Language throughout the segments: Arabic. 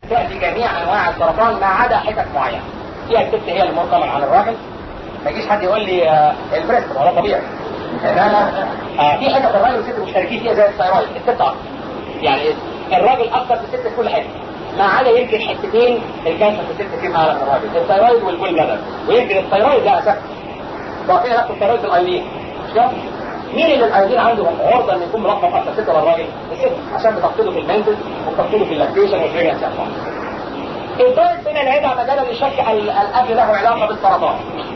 تأتي جميع انواع السرطان ما عدا حتت معينه. فيها الست هي المرتبط عن الراجل. ما يجيش حد يقول لي البريست ولا طبيعي. لا في حتت الراجل والست مشتركين فيها زي الثيرويد، الست اكتر. يعني الراجل اكتر في الست في كل حته. ما عدا يمكن حتتين الكانسر في الست فيهم اعلى من الراجل، الثيرويد والجول بلادر. ويمكن الثيرويد ده اساسا. وفي علاقه الثيرويد بالايلين. مش كده؟ مين اللي الايدين عندهم عرضه ان يكون ملخبط اكتر، الست ولا الراجل؟ الست، عشان بتفقده في المنتل وبتفقده في اللاكتيشن والبريجنسي. الدايت بين العيادة مجالا لشك الاكل له علاقه بالسرطان.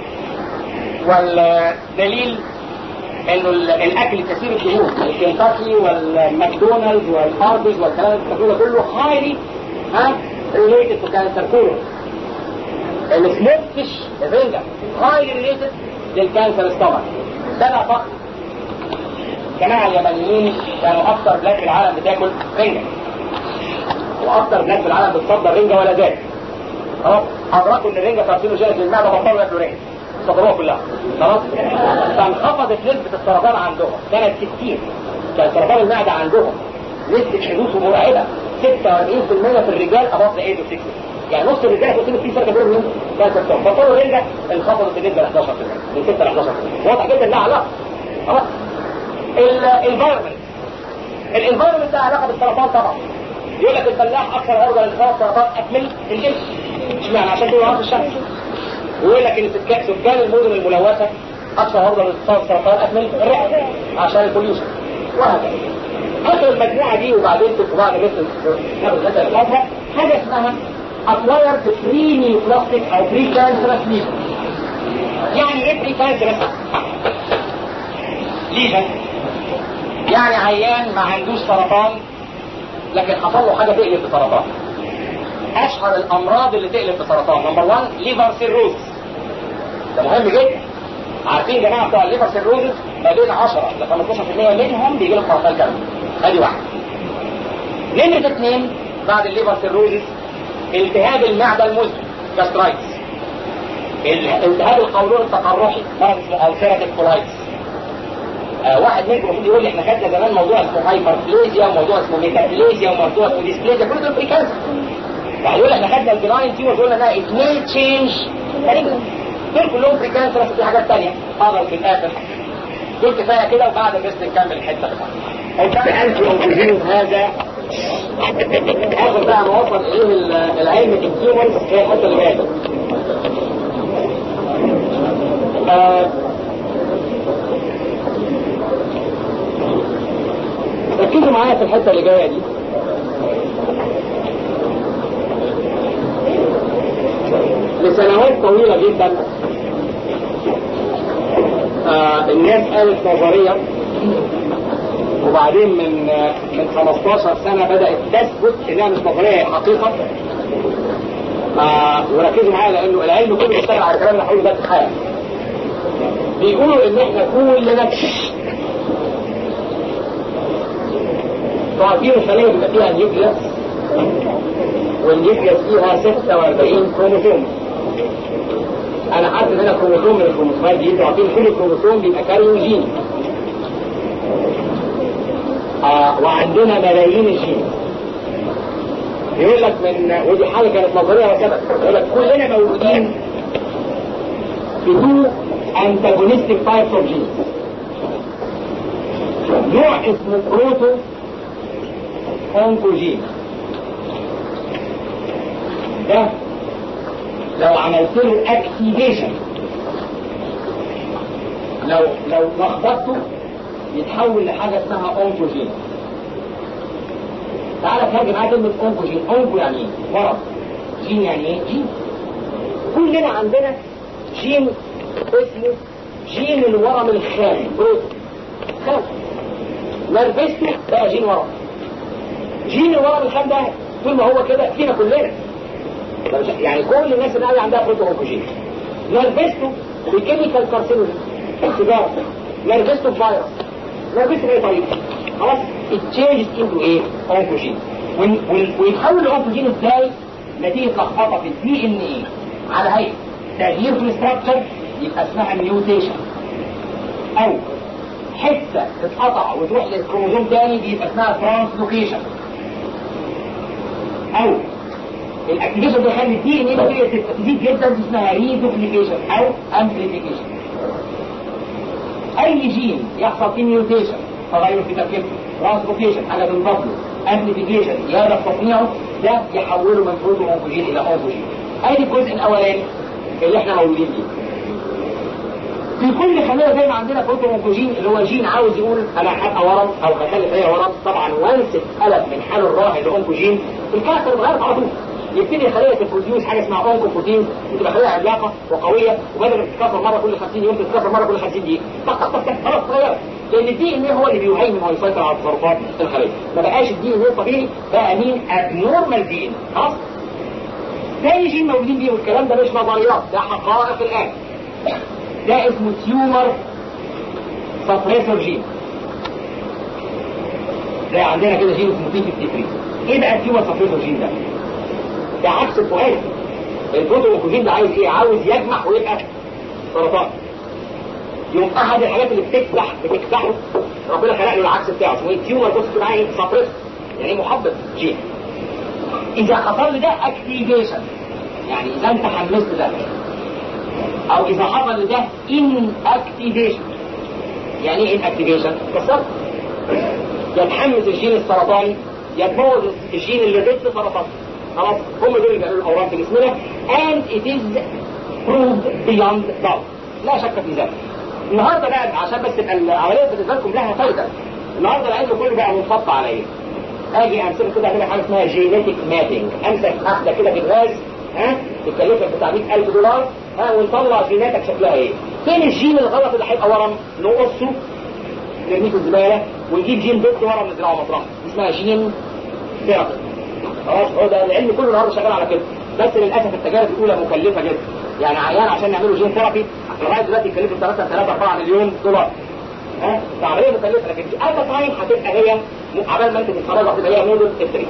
والدليل انه الاكل الكثير الدهون، الكنتاكي والماكدونالدز والهارديز والكلام ده كله هايلي ريليتد تو كانسر كولون. السموك فيش الرنجة هايلي ريليتد للكانسر ستومك. سبع فقط. الجماعة اليابانيين كانوا أكثر بلاد في العالم بتاكل رنجة، وأكثر بلاد في العالم بتصدر رنجة ولا زال. خلاص أدركوا إن الرنجة كارسينوجينيك للمعدة، بطلوا ياكلوا رنجة، صدروها كلها. خلاص فانخفضت نسبة السرطان عندهم سنة 60. كان سرطان المعدة عندهم نسبة حدوثه مرعبة 46% في الرجال above the age of 60. يعني نص الرجال هيكون في فرق بينهم من كانسر ستومك. بطلوا رنجة انخفضت النسبة ل 11%، من 6 ل 11%. واضح جدا لها علاقة. خلاص الانفايرمنت ده علاقه بالسرطان طبعا. يقول لك الفلاح اكثر عرضه للاصابه بالسرطان اكمل الجلد. اشمعنى؟ عشان كده عرض الشمس. ويقول لك ان سكان المدن الملوثه اكثر عرضه للاصابه بالسرطان اكمل الرئه عشان البوليوشن. وهكذا. اخر المجموعه دي وبعدين في بعض ناخد الغداء الاخرى حاجه اسمها acquired pre-neoplastic او pre-cancerous lesion. يعني ايه pre-cancerous؟ ليجن يعني عيان ما عندوش سرطان لكن حصل له حاجه تقلب بسرطان. اشهر الامراض اللي تقلب بسرطان نمبر 1 ليفر سيروز. ده مهم جدا. عارفين يا جماعه بتوع الليفر سيروز ما بين 10 ل 15% منهم بيجي لهم سرطان كبد. ادي واحد. نمره 2 بعد الليفر سيروز التهاب المعده المزمن جاسترايتس. التهاب القولون التقرحي مرض اسمه ألسيراتيف كولايتس. واحد منكم المفروض يقول لي احنا خدنا زمان موضوع اسمه هايبربليزيا وموضوع اسمه ميتابليزيا وموضوع اسمه ديسبليزيا، كل دول بري كانسر. واحد يقول احنا خدنا البناين تيومرز وقلنا انها ات مي تشينج دول كلهم بري كانسر. في حاجات ثانيه حاضر في الاخر. دول كفايه كده وبعد الريست نكمل الحته بتاعتنا. الانتي اوكسيجين هذا اخر بقى ما وصل اليه العلم في التيومرز هي الحته اللي جايه. ركزوا معايا في الحته اللي جايه دي. لسنوات طويله جدا الناس قالت نظريه، وبعدين من 15 سنه بدات تثبت انها مش نظريه، هي حقيقه. وركزوا معايا لانه العلم كله بيشتغل على الكلام اللي هقوله ده في الحياه. بيقولوا ان احنا كلنا تعطيه الخلية بيبقى فيها نيوكليس، والنيوكليس فيها 46 كروموسوم. انا عارف ان انا كروموسوم من الكروموسومات دي تعطيه كل كروموسوم بيبقى كاريو جين. وعندنا ملايين الجين. يقول لك ودي حاجه كانت نظريه وثبت، يقول لك كلنا موجودين في 2 antagonistic types of genes. نوع اسمه بروتو أونكوجين. ده لو عملت له اكتيفيشن، لو لخبطته يتحول لحاجه اسمها أونكوجين. تعالى ترجم معايا كلمه أونكوجين. أونكو يعني ايه؟ مرض. جين يعني ايه؟ جين. كلنا عندنا جين اسمه جين الورم الخام، بروتو خام. نرفزته بقى جين ورم. جين الورم الخام ده طول ما هو كده فينا كلنا، يعني كل الناس اللي عندها بروتو أونكوجين. نرفزته بكيميكال كارسينوجين، سيجاره، نرفزته بفيروس، نرفزته باي طريقه، خلاص اتشينجز انتو ايه؟ أونكوجين. ويتحول لأونكوجين ازاي؟ نتيجه لخبطه في الدي ان ايه على هيئه تغيير في الاستراكشر يبقى اسمها ميوتيشن، او حته تتقطع وتروح للكروموزوم تاني يبقى اسمها ترانسلوكيشن، او الاكتيفيشن ده يخلي الدي ان ايه بكتيريا تزيد جدا، دي اسمها ريدوبليكيشن او امبليفيكيشن. اي جين يحصل فيه ميوتيشن، تغير في تركيبته، ترانسلوكيشن حاجه تنضاف له، امبليفيكيشن زياده في تصنيعه، ده يحوله من بروتو اونكوجين الى اونكوجين. ادي الجزء الاولاني اللي احنا موجودين فيه. في كل خليه زي ما عندنا بروتو اونكوجين اللي هو جين عاوز يقول انا هبقى ورم او هخلي فيها ورم. طبعا وانس اتقلب من حال الراهن لاونكوجين الكاركتر اتغيرت على طول، يبتدي الخليه تبروديوس حاجه اسمها اونكوبروتين، وتبقى خليه عملاقه وقويه، وبدل ما تتكاثر مره كل 50 يوم تتكاثر مره كل 50 دقيقه. خلاص اتغيرت، لان الدي ان ايه هو اللي بيهيمن ويسيطر على تصرفات الخليه. ما بقاش الدي ان ايه طبيعي، بقى مين؟ ابنورمال دي ان. خلاص. تاني جين موجودين بيه، والكلام ده مش نظريات، ده حقائق الان. ده اسمه تيومر سبريسور جين. زي عندنا كده جين اسمه P53. ايه بقى التيومر سبريسور جين ده؟ ده عكس الفؤاد. البروتو اونكوجين ده عايز ايه؟ عاوز يجمح ويبقى سرطان. يوم احد الحاجات اللي بتكبحه ربنا خلق له العكس بتاعه، اسمه ايه؟ تيومر. بص كده معايا، سبريسور يعني محبط جين. اذا حصل ده اكتيفيشن، يعني اذا انت حمست ده، او اذا حصل ده ان اكتيفيشن. يعني ايه ان اكتيفيشن؟ كسرت، يتحمس الجين السرطاني، يتبوظ الجين اللي ضد السرطان. خلاص، هم دول اللي بيعملوا الاورام في جسمنا. and it is proved beyond doubt، لا شك في ذلك. النهارده بقى عشان بس تبقى العمليه بالنسبه لكم لها فايده، النهارده العلم كله بقى منفض على ايه؟ اجي امسك كده اعمل حاجه اسمها جينيتك مابينج، امسك واحده كده بالغاز، تكلفك بتاع $100,000، ونطلع جيناتك شكلها ايه؟ فين الجين الغلط اللي هيبقى ورم؟ نقصه نرميه في الزباله، ونجيب جين ضد ورم نزرعه مطرحه، اسمها جين ثيرابي. خلاص، هو ده العلم كله النهارده شغال على كده. بس للاسف التجارب الاولى مكلفه جدا، يعني عيان عشان نعمله جين ثيرابي لغايه دلوقتي يكلفه 3-4 مليون دولار. ده عمليه مكلفه، لكن في اخر تايم هتبقى هي عبال ما انت تتخرج هتبقى هي موديل التريك.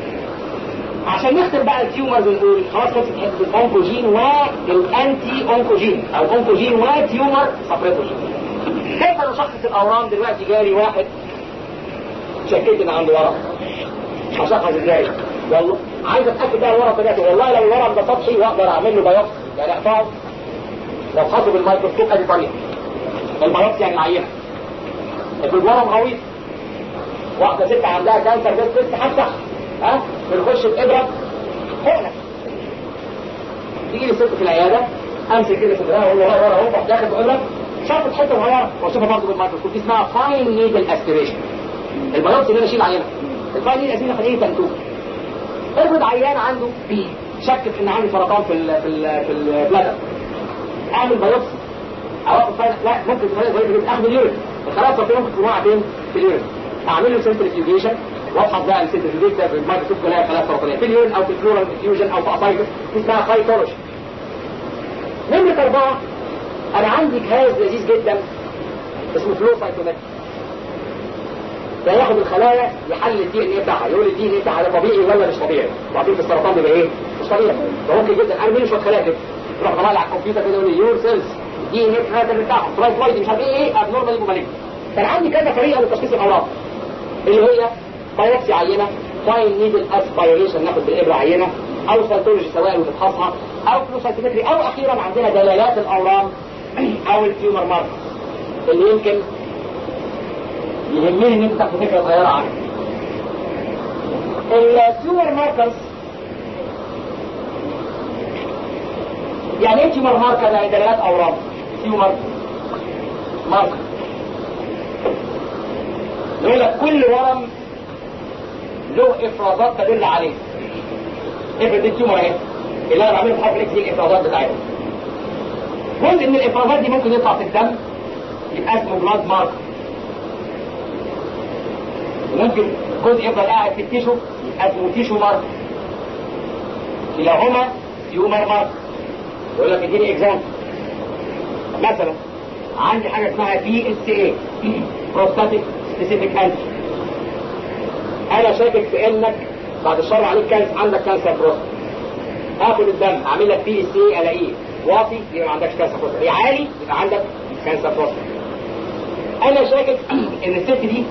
عشان نختم بقى التيومرز ونقول خلاص خلصت حته الاونكوجين والانتي اونكوجين، او اونكوجين وتيومر سبريسور. كيف نشخص الاورام؟ دلوقتي جالي واحد شكيت ان عنده ورم، هشخص ازاي؟ والله عايز اتاكد بقى الورم بتاعته. والله لو الورم ده سطحي واقدر اعمل له بايوبسي، يعني اقطعه وافحصه بالميكروسكوب. ادي طريقه البايوبسي، يعني العينه. في الورم غويط، واحده ست عندها كانسر بس هفتح، بنخش بابره حقنه. تيجي لي ست في العياده، امسك كده في الدراع واقول له ورا اهو، داخل بابره شافت حته صغيره واشوفها برضه بالميكروسكوب. دي اسمها فاين نيدل اسبيريشن. البايوبسي اللي انا اشيل عينه، الفاين نيدل اسبيريشن خليه تنتوج. افرض عيان عنده شك في ان عنده سرطان في البلادر، اعمل بايوبسي اوقف فاين. لا، ممكن اخد اليورين، خلاص ممكن تكون واقعه فين؟ في اليورين. اعمل له سنترفيوجيشن وابحث بقى السنترفيوجيشن ده بالميكروسكوب كلها خلايا سرطانيه في اليورين او في الفلورال ديفيوجن او في اسايتس، اسمها سايتولوجي. نمرة 4، انا عندي جهاز لذيذ جدا اسمه فلو سايتومتري. ده ياخد الخلايا يحلل الدي ان ايه بتاعها، يقول الدي ان ايه بتاعها ده طبيعي ولا مش طبيعي. وبعدين في السرطان بيبقى ايه؟ مش طبيعي. فممكن جدا ارمي له شويه خلايا كده، يروح طالع على الكمبيوتر كده يقول لي يور سيلز دي ان ايه بتاعها ترايفلايد مش عارف ايه ابنورمال ومالين. كان عندي كذا طريقه لتشخيص الامراض، اللي هي بايوبسي عينه، فاين نيدل اسبيريشن ناخد بالابره عينه، او سيتولوجي سوائل وتفحصها، او فلو سايتومتري، او اخيرا عندنا دلالات الاورام او التيومر ماركر اللي يمكن يهمني ان انت تاخد فكره صغيره عنه. التيومر ماركرز يعني ايه تيومر ماركر؟ يعني دلالات اورام. تيومر ماركر يقول لك كل ورم له افرازات تدل عليه. افرض التيومر اهي اللي انا بعمله في حرف الاكس دي الافرازات بتاعتها. جزء من الافرازات دي ممكن يطلع في الدم يبقى اسمه بلاد ماركر، وممكن جزء يفضل قاعد في التيشو يبقى اسمه تيشو ماركر. كلاهما تيومر ماركر. يقول لك اديني اكزامبل. مثلا عندي حاجه اسمها PSA بروستاتيك سبيسيفيك انتي. انا شاكك في انك بعد الشر عليك كانسر، عندك كانسر بروستات. هاخد الدم اعمل لك PSA الاقيه واطي يبقى ما عندكش كانسر بروستات، عالي يبقى عندك كانسر بروستات. انا شاكك ان الست دي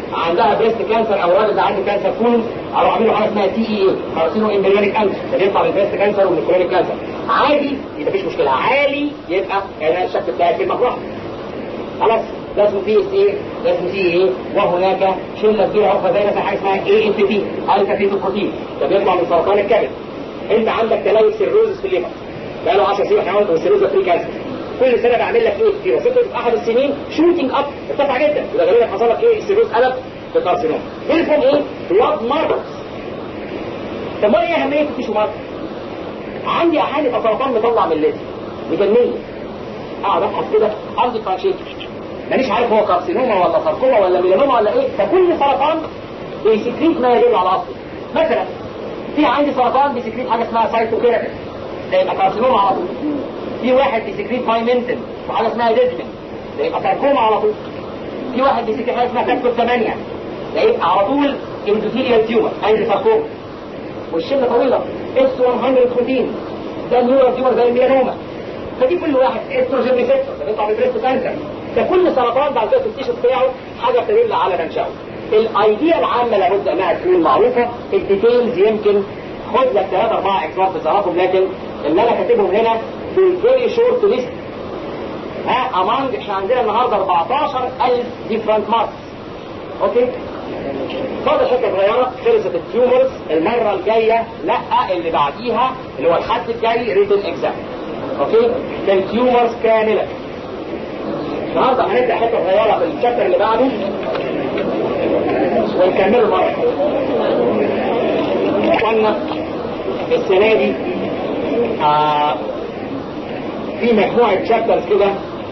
عندها بريست كانسر او الراجل ده عنده كانسر كولون، اروح اعمل له حاجه اسمها تي اي كارسينو امبريونيك كانسر، ده بيطلع من البريست كانسر ومن الكولونيك كانسر. عادي يبقى مفيش مشكله، عالي يبقى يعني الشك بتاعي في المجرى. خلاص ده اسمه بي اس اي، ده اسمه سي اي، وهناك شله كبيره اخرى زي مثلا حاجه اسمها اي اف تي، الفا فيتوبروتين، ده بيطلع من سرطان الكبد. انت عندك تلوث سيروزس في الليفر بقاله 10 سنين، احنا عملنا السيروزا فري كانسر. كل سنه بعمل لك ايه كتير، وصلت في احد السنين شوتنج اب ارتفع جدا، يبقى غالبا حصل لك ايه؟ السيروز قلب في كارسينوم. بينهم ايه؟ بلاد ماركرز. طب ما ايه اهميه التيشو ماركر؟ عندي احيانا سرطان مطلع من الليزر مجنيه، اقعد ابحث كده عندي فرانشيت مانيش عارف هو كارسينوما ولا ساركوما ولا ميلانوما ولا ايه، فكل سرطان بيسكريت ما يدل على اصله. مثلا في عندي سرطان بيسكريت حاجه اسمها سايتوكيراتين، ده يبقى كارسينوما على طول. في واحد بيسكريت بايمنتن وحاجه اسمها ديجمن، ده يبقى ساركوما على طول. في واحد بيسكريت حاجه اسمها فاكتور 8، ده يبقى على طول اندوثيليال تيومر عندي ساركوما. والشله طويله اس 114 ده نيورال تيومر زي الميلانوما. فدي كل واحد استروجين ريسبتور ده بيطلع بالبريست كانسر. ده كل سرطان بعد كده التيشو بتاعه حاجه تدل على منشأه. الايديا العامه لابد انها تكون معروفه، الديتيلز يمكن خد لك 3 4 اكسبرت تصرفهم، لكن اللي انا كاتبهم هنا في فيري شورت ليست. امانج احنا عندنا النهارده 14000 ديفرنت ماركس. اوكي؟ فاضل حته صغيره، خلصت التيومرز. المره الجايه لا اللي بعديها اللي هو الحد الجاي ريتن اكزام. اوكي؟ ده التيومرز كامله. النهارده هنبدا حته صغيره في الشابتر اللي بعده ونكمله المره. قلنا السنه دي في مجموعه شابترز كده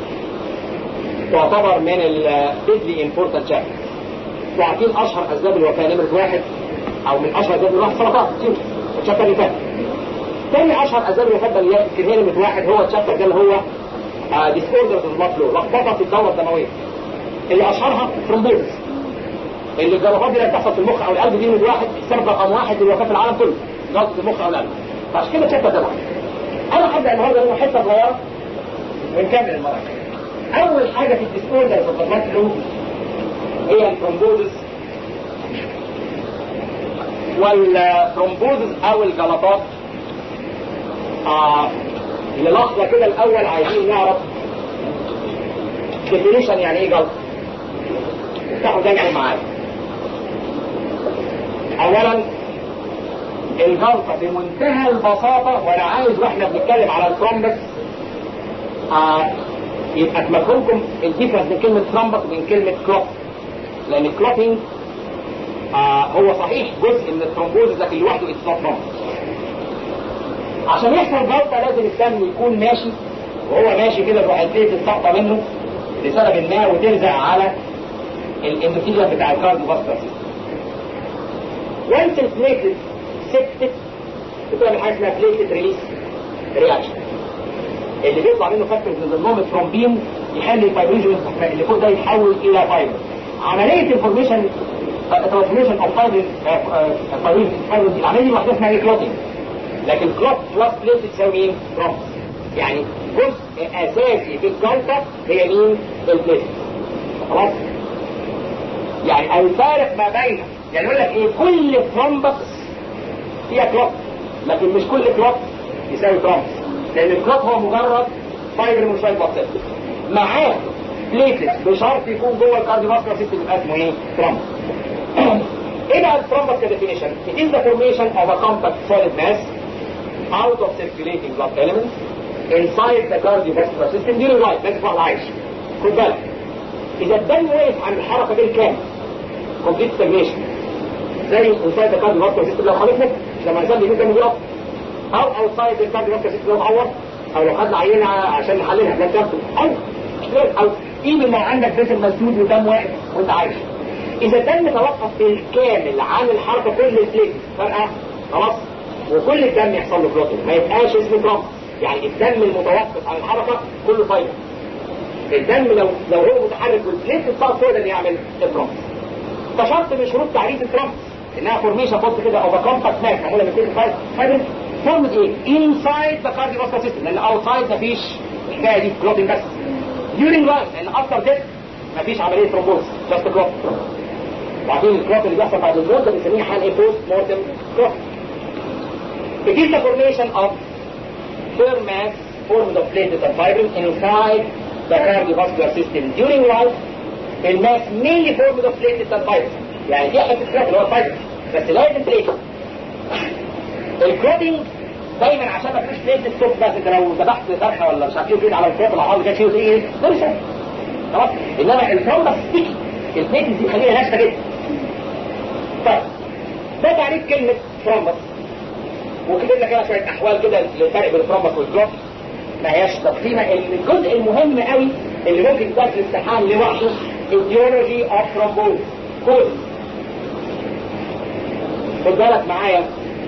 تعتبر من البيدلي امبورتنت شابترز. وعارفين اشهر اسباب الوفاه نمره 1 او من اشهر اسباب الوفاه سرطان الشابتر اللي فات. ثاني اشهر اسباب الوفاه اللي هي نمره 1 هو الشابتر ده اللي هو ديسوردرز اوف بلاد فلو، لخبطه في الدوره الدمويه. اللي اشهرها ثرومبوزس، اللي الجلطات دي اللي بتحصل في المخ او القلب دي نمره 1 السبب رقم 1 للوفاه في العالم كله، جلطه المخ او القلب. فعشان كده الشابتر ده مهم. انا هبدا النهارده منه حته صغيره ونكمل المره الجايه. اول حاجه في الديسوردرز اوف بلاد فلو هي الثرومبوزس. والثرومبوزس او الجلطات للحظه كده الاول عايزين نعرف ديفينيشن يعني ايه جلطه. افتحوا دايما معايا. اولا الجلطه بمنتهى البساطه، وانا عايز واحنا بنتكلم على الثرومبس يبقى تمكنكم الديفرنس بين كلمه ثرومبس وبين كلمه كلوت، لان الكلوتينج هو صحيح جزء من الثرومبوزس لكن لوحده اتس نوت ثرومبس. عشان يحصل جلطه لازم الدم يكون ماشي، وهو ماشي كده تروح البليت تسقط منه لسبب ما وتلزق على الاندوثيليوم بتاع الكارديوفاسكولار سيستم. وانس البليتلت سكتت بتعمل حاجه اسمها بليتلت ريليس رياكشن، اللي بيطلع منه فاكتورز من ضمنهم الثرومبين يخلي الفايبرينجن اللي فوق ده يتحول الى فايبر. عمليه الفورميشن ترانسفورميشن اوف فايبرين العمليه دي لوحدها اسمها كلوتينج. لكن كلوت بلس بليتلت تساوي مين؟ ثرومبس. يعني جزء اساسي في الجلطه هي مين؟ البليتلت. خلاص؟ يعني الفارق ما بين يعني يقول لك ايه؟ كل ثرومبس فيها كلوت، لكن مش كل كلوت يساوي ثرومبس، لان الكلوت هو مجرد فايبر من شويه بكتيريا معاه بليتلت بشرط يكون جوه الكارديوفاسكولار سيستم يبقى اسمه ايه؟ ثرومبس. ايه بقى الثرومبس كديفينيشن؟ It is the formation of a compact solid mass out of circulating blood elements inside the cardiovascular system during life. لازم واحد عايش. خد بالك اذا الدم وقف عن الحركه بالكامل complete stagnation زي inside the cardiovascular system لو خلصنا لما الانسان بيجي دم بيقف، او outside the cardiovascular system لو اتعور، او لو خدنا عينه عشان نحللها بلاد كابسول، او ايفن لو عندك جسم مسدود ودم واقف وانت عايش. اذا الدم توقف بالكامل عن الحركه كل البليت فرقه خلاص وكل الدم يحصل له كلوتنج ما يبقاش اسمه ثرومبس. يعني الدم المتوقف عن الحركه كله فايبر. الدم لو هو متحرك والبليت الصار هو اللي يعمل الثرومبس. فشرط من شروط تعريف الثرومبس انها فورميشن بص كده اوف كومباكت ماس معموله من كل فايبر فورمد ايه؟ انسايد ذا كارديوفاسكولار سيستم، لان اوتسايد مفيش الحكايه دي كلوتنج بس. during life لان افتر ديث مفيش عمليه ثرومبوز جاست كلوت. وعارفين الكلوت اللي بيحصل بعد الموت ده بنسميه حال ايه؟ بوست مورتم كلوت. It is the formation of firm mass formed of platelets and fibrils inside the cardiovascular system during life. الماس mainly formed of platelets and fibrils. يعني دي حته كلوت اللي هو الفايبرز بس لازم بليتلت. الكلوتنج دايما عشان ما فيش بليتلت ستوب، بس انت لو ذبحت ذبحه ولا مش عارف ايه كده على الكلوت العضلي كانت فيه ايه؟ فرشه. خلاص؟ انما الترومبس ستيكي، البليتلت دي خليها ناشفه جدا. طيب ده تعريف كلمه ترومبس، وكتب لك انا شويه احوال كده للفرق بين الترومبس والكلوت. ما هياش تقسيمه. الجزء المهم قوي اللي ممكن يدرس الامتحان لوحده etiology of thrombosis. كل خد بالك معايا،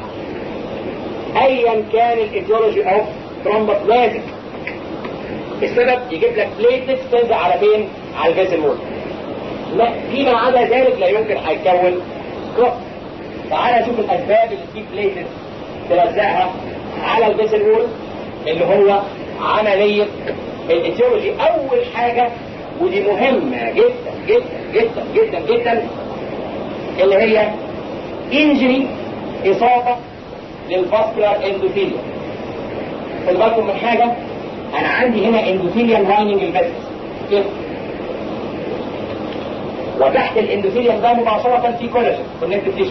ايا كان الايديولوجي اوف ترومبس لازم السبب يجيب لك بليتلت تنزل على فين؟ على الفيسل وول. لا، فيما عدا ذلك لا يمكن هيتكون كلوت. تعالى نشوف الاسباب اللي تجيب بليتلت تلزقها على الفيسل وول اللي هو عمليه الايديولوجي. اول حاجه ودي مهمه جدا جدا جدا جدا جدا اللي هي انجري، اصابه للفاسكولار اندوثيليوم. خد بالكم من حاجه، انا عندي هنا اندوثيليوم لايننج الفيسل كده، وتحت الاندوثيليوم ده مباشره في كولاجين كونكتيف تيشو،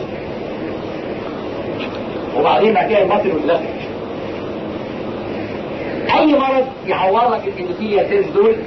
وبعدين بعد كده المصل والبلاستيك. اي مرض يعور لك الاندوثيليوم سيلز دول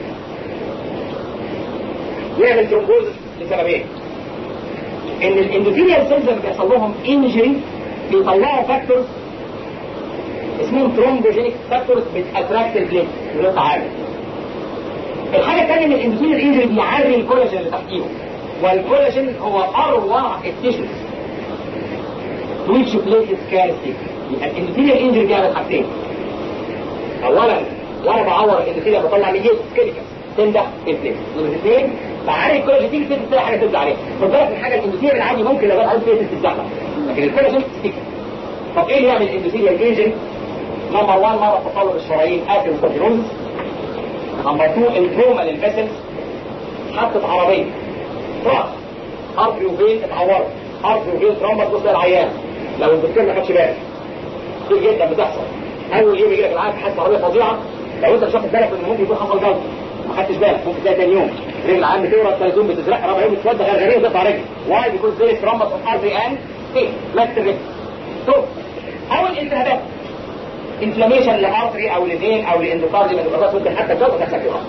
يعمل ترومبوزس لسببين. ان الاندوثيليوم سيلز اللي بيحصل لهم انجري بيطلعوا فاكتورز اسمهم ترومبوجينيك فاكتورز بتاتراكت البليت بنقطة عالية. الحاجة الثانية ان الاندوثيليوم انجري بيعري الكولاجين اللي تحتيهم، والكولاجين هو اروع التيشوز which platelets can stick. يبقى الاندوثيليوم انجري بيعمل حاجتين. اولا وانا بعور الاندوثيليوم بطلع ميديت كيميكال تمدح البليت. نمرة اثنين بعري الكولاجين تيجي تلاقي حاجه تبدا عليها. خد بالك من حاجه، الاندوثيليوم العادي ممكن لو بقى بليت تتزحلق، لكن الكولاجين ستيك. طب ايه اللي يعمل الاندوثيليوم انجري؟ نمبر 1 مرض تطور الشرايين اثيروسكليروز. نمبر 2 التروما للفيسلز، حطت عربيه راس ارتري وفين اتعورت، ارتري وفين ترومبس وسط العيان. لو الدكتور ما خدش باله كتير جدا بتحصل. اول يوم يجي لك العيان حاسس عربيه فظيعه، لو انت مش واخد بالك ان ممكن يكون حصل جلطه ما خدتش بالك، ممكن تلاقي ثاني يوم رجل العيان بتورط، ثالث يوم بتزرق، رابع يوم بتتوضى غرغريه وتقطع رجل. واي بيكون زي ترومبس اوف ارتري اند ايه مات الرجل. او الالتهابات انفلاميشن لارتري او لفين او لاندوكاردي من الغازات، ممكن حتى الجلطه تحصل فيها.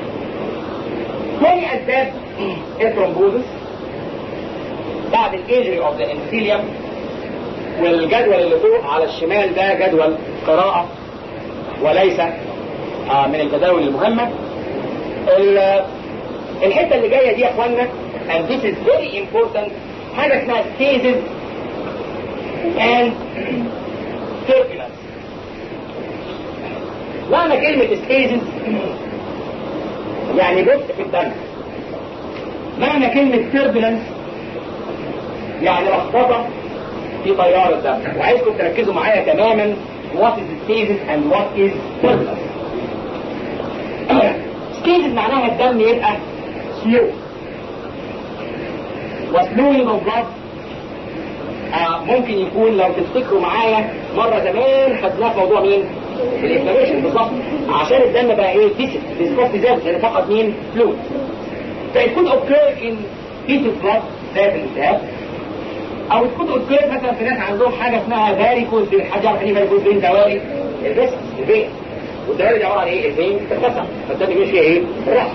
ثاني اسباب الثرومبوزس بعد الانجري اوف ذا اندوثيليوم. والجدول اللي فوق على الشمال ده جدول قراءة وليس من الجداول المهمة. الحتة اللي جاية دي يا اخوانا and this is very important حاجة اسمها stasis and turbulence. معنى كلمة stasis يعني بطء في الدم، معنى كلمة turbulence يعني لخبطة في تيار الدم. وعايزكم تركزوا معايا تماما what is stasis and what is turbulence. stasis معناها الدم يبقى slow، وslowing of blood ممكن يكون لو تفتكروا معايا مرة زمان خدناه في موضوع مين؟ الانفلاميشن بالظبط، عشان الدم بقى ايه؟ ديسكوست زاد لان فقط مين؟ فلويد. فيكون occur in fetal blood ذات الالتهاب، او تكون اوكير مثلا في ناس عندهم حاجه اسمها فاريكوز فين. حاجه عارفه ايه فاريكوز فين؟ دوالي الفيسل الفين، والدوالي دي عباره عن ايه؟ الفين تتسع فالدم يمشي فيها ايه؟ الراحه.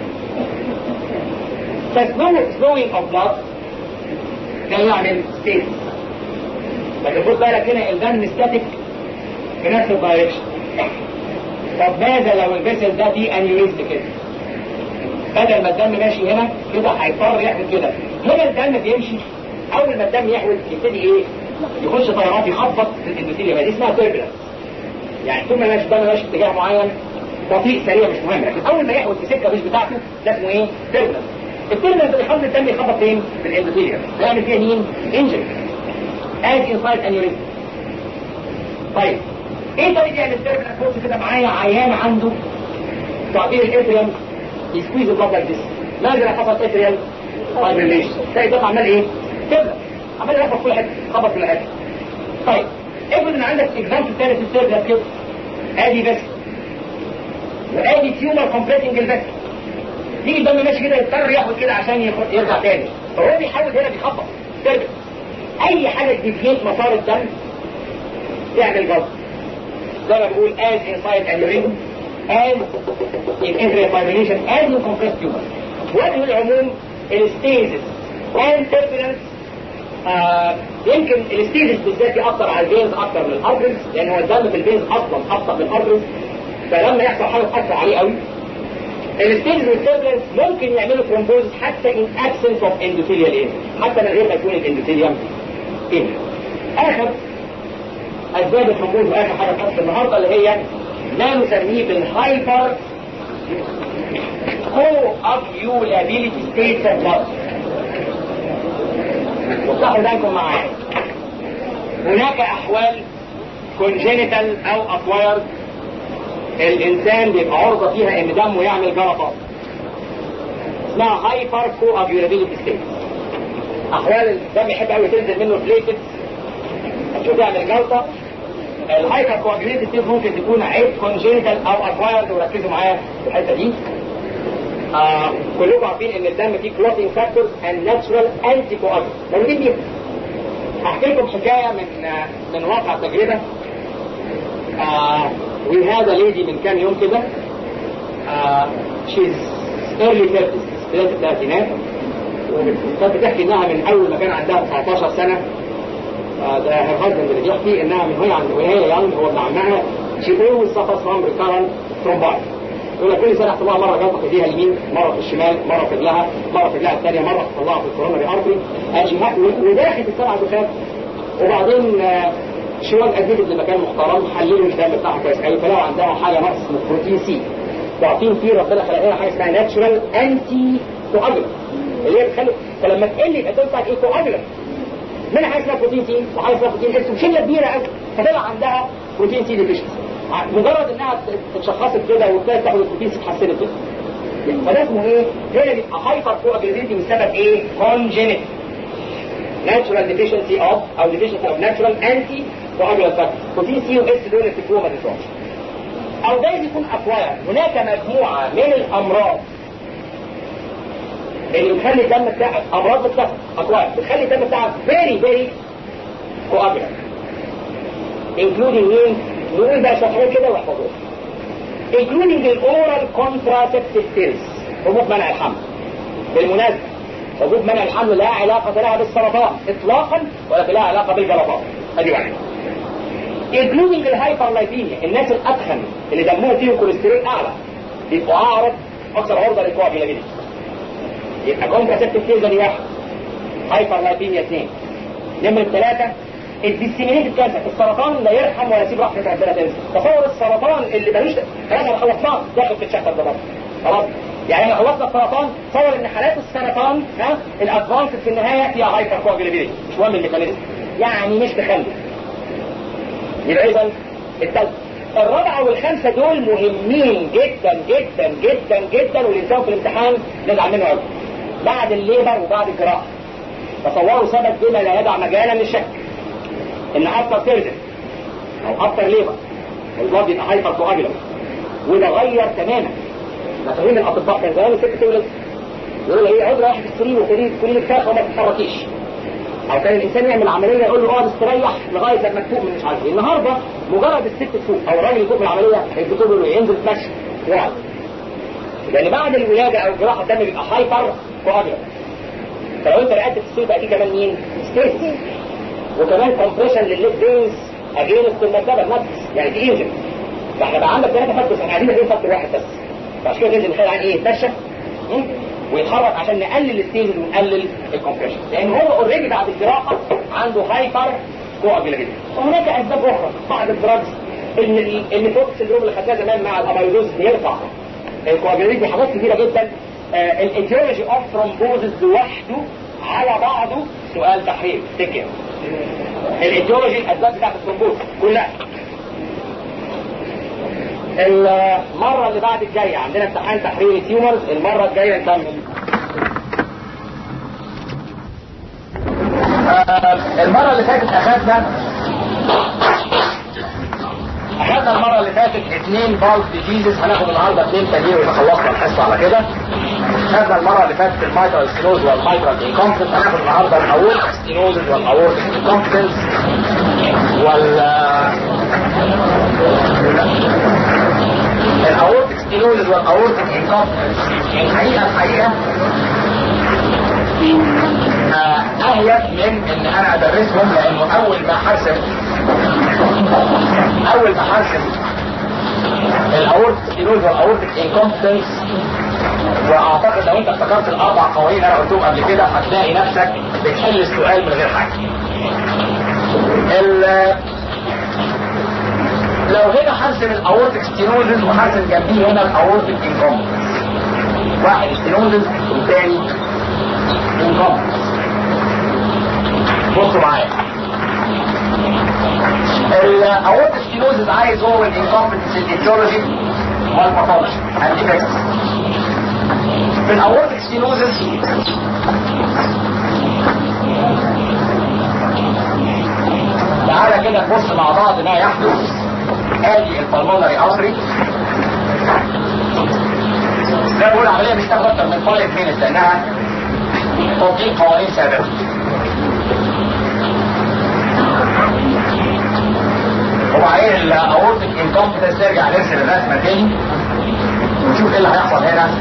فسلوينج اوف بلاد ده يعمل ستيت. لكن خد بالك هنا الدم ستاتيك في نفس الدايركشن. طب ماذا لو الفيسل ده فيه انيوريزم كده؟ بدل ما الدم ماشي هنا كده هيضطر يعمل كده. هنا الدم بيمشي، اول ما الدم يحول يبتدي ايه؟ يخش طيارات يخبط في الاندوثيليوم. دي اسمها تيربلنس. يعني طول ما ماشي الدم ماشي في اتجاه معين بطيء سريع مش مهم، لكن اول ما يحول في سكه مش بتاعته ده اسمه ايه؟ تيربلنس. التيربلنس اللي يخلي الدم يخبط فين؟ في الاندوثيليوم. يعمل فيها مين؟ انجري از انسايد انيوريزم. طيب ايه طريقه يعمل تيربلنس؟ بص كده معايا، عيان عنده تعبير الاتريال يسكويز البلد لايك ذس. ماذا حصل اتريال؟ فايبريليشن. تلاقي الضغط عمال ايه؟ تبدا عمال يخبط في كل حته، خبط في كل حته. طيب افرض ان عندك اكزامبل ثاني في السيرفر كده، ادي بس وادي تيومر كومبليتنج البس، يجي الدم ماشي كده يضطر ياخد كده عشان يرجع تاني، فهو بيحاول هنا بيخبط سيرفر. اي حاجه تديفيت مسار الدم تعمل جلطه، زي ما بقول as inside aneurysm as in atrial fibrillation as in compressed tumor. وجه العموم الستيزس and turbulence. يمكن الستيزس بالذات يأثر على الفينز اكتر من الارتريز، لان هو الدم في الفينز اصلا ابطأ من الارتريز، فلما يحصل حاجه تأثر عليه قوي. الستيزس والتربلنس ممكن يعملوا ثرومبوزس حتى in absence of endothelial injury، حتى من غير ما يكون الاندوثيليوم injury. اخر اسباب الثرومبوز واخر حاجه في النهارده اللي هي ما نسميه بالهايبر coagulability states of blood. وصحوا بالكم معايا، هناك احوال congenital او acquired الانسان بيبقى عرضه فيها ان دمه يعمل جلطات، اسمها هايبر coagulability states. احوال الدم يحب قوي تنزل منه بليتس عشان تعمل جلطه. الهايبر كواجوليتد ستيت ممكن تكون عيب كونجينيتال او اكوايرد، وركزوا معايا في الحته دي. كلكم عارفين ان الدم فيه كلوتينج فاكتورز اند ناتشورال انتي كواجولانت موجودين بيها. هحكي لكم حكايه من واقع تجربه. وهذا ليدي من كام يوم كده، شيز ايرلي 30 بدايه الثلاثينات، وكانت بتحكي انها من اول ما كان عندها 19 سنه. ده هازبند اللي بيحكي انها من وهي يانج هو ابن عمها she always suffers from recurrent thrombosis. يقول لك كل سنه يحصل لها مره جلطه في ايديها اليمين، مره في الشمال، مره في رجلها، مره في رجلها الثانيه، مره يحصل لها في الكوروناري ارتري، وداخل السبع دخان. وبعدين شوال ادمتت لمكان محترم، حللوا الدم بتاعها كويس قوي، فلقوا عندها حاجه نقص من بروتين سي. تعرفين في ربنا خلق لنا حاجه اسمها ناتشورال انتي كواجولانت اللي هي بتخلي، فلما تقل يبقى الدم بتاعك ايه؟ كواجولانت. منها حاجه اسمها بروتين سي وحاجه اسمها بروتين اس، وشله كبيره قوي، فطلع عندها بروتين سي ديفيشنسي. مجرد انها اتشخصت كده وابتدت تاخد البروتين سي اتحسنت كده. فده اسمه ايه؟ هنا بيبقى هايبر كواجوليتي بسبب ايه؟ كونجينيت ناتشورال ديفيشنسي اوف او ديفيشنسي اوف ناتشورال انتي كواجولانت فاكتور. بروتين سي واس دول الفكوه ما تنسوهمش. او جايز يكون اكواير. هناك مجموعه من الامراض اللي بتخلي الدم بتاعك، امراض بتاعك اكواير بتخلي الدم بتاعك فيري فيري كواجولانت، including مين؟ نقول بقى شويه كده واحفظوها. including الاورال كونتراسبتيف بيلز، حبوب منع الحمل. بالمناسبه حبوب منع الحمل لا علاقه لها بالسرطان اطلاقا، ولكن لها علاقه بالجلطات. ادي واحد. including الهايبرلايبيميا، الناس الادخن اللي دمهم فيهم كوليسترول اعلى بيبقوا اعرض اكثر عرضه للكواجولابيلتي. يبقى كونتراسبتيف بيلز دي واحد، هايبرلايبيميا اثنين. نمرة ثلاثة الديسيمينيتد كانسر، السرطان لا يرحم ولا يسيب رحمة ربنا تنزل. تصور السرطان اللي ملوش خلاص احنا خلصناه داخل في الشكل ده خلاص، يعني احنا خلصنا السرطان. تصور ان حالات السرطان الادفانس في النهاية فيها هايبر كواجولابيلتي، مش مهم الميكانيزم، يعني مش تخلف. يبقى اذا الثالثة الرابعة والخامسة دول مهمين جدا جدا جدا جدا، والإنسان في الامتحان نزعل منه قوي بعد الليبر وبعد الجراحة. تصوروا سبب بما لا يدع مجالا للشك ان اكتر سيرجن او اكتر ليبر البلد يبقى هايبر كواجولانت، وده غير تماما مفاهيم الاطباء. كان زمان الست تولد يقول له ايه، اقعد رايح في السرير وكل الفاخ وما تتحركيش، او كان الانسان يعمل عمليه يقول له اقعد استريح لغايه لما تفوق من مش عارف ايه. النهارده مجرد الست تفوق او الراجل يفوق من العمليه الدكتور يقول له ينزل تمشي يقعد، لان بعد الولاده او الجراحه الدم بيبقى هايبر كواجولانت. فلو انت رقدت في السرير بقى دي كمان مين؟ ستيس، وكمان كومبريشن للليج بينز اجينست المرتبه النفس، يعني دي انجن. فاحنا بقى عندك ثلاثه فاكتورز، احنا قاعدين في فاكتور واحد بس، فعشان كده ننزل نخيل عن ايه؟ يتمشى ويتحرك عشان نقلل الستيج ونقلل الكومبريشن، لان هو اوريدي بعد الجراحه عنده هايبر كواجولابيلتي. وهناك اسباب اخرى، بعض الدراجز النيفروتيك سندروم اللي خدناه زمان مع الاميلوز بيرفع الكواجولابيلتي، حاجات كتيره جدا. الايتيولوجي اوف ثرومبوزس لوحده على بعضه سؤال تحرير تكر. الايتيولوجي الاسباب بتاعت الثرومبوز كلها. المره اللي بعد الجايه عندنا امتحان تحرير التيومرز، المره الجايه نكمل المرة اللي فاتت أخذنا المرة اللي فاتت 2 فالف ديزيزز، هناخد النهارده 2 تانيين ويبقى خلصنا الحصة على كده. خدنا المرة اللي فاتت المايترال ستينوز والمايترال انكومبتنس، هناخد النهارده الاورتيك ستينوزز والاورتيك انكومبتنس الاورتيك ستينوزز والاورتيك انكومبتنس. الحقيقة اهيت من ان انا ادرسهم، لانه اول ما حرسم الاورتيك ستينوز والاورتيك انكومبتنس، واعتقد لو انت افتكرت الاربع قوانين انا قلتهم قبل كده هتلاقي نفسك بتحل السؤال من غير حاجه. لو هنا حرسم الاورتيك ستينوزز وحرسم جنبيه هنا الاورتيك انكومبتنس، واحد ستينوزز والثاني انكومبتنس. بصوا معايا، الاورتيك ستينوزز عايز هو الانكومبتنس الايتيولوجي والباثولوجي الايفكتس. في الاورتيك ستينوزز تعالى كده نبص مع بعض ما يحدث. ادي البلمونري ارتري، زي ما بقول عمليه مش تاخد اكتر من 5 minutes لانها تطبيق قوانين سابقه. وبعدين الاورتيك انكومبتنس نرجع نرسم الرسمه تاني ونشوف ايه اللي هيحصل هنا.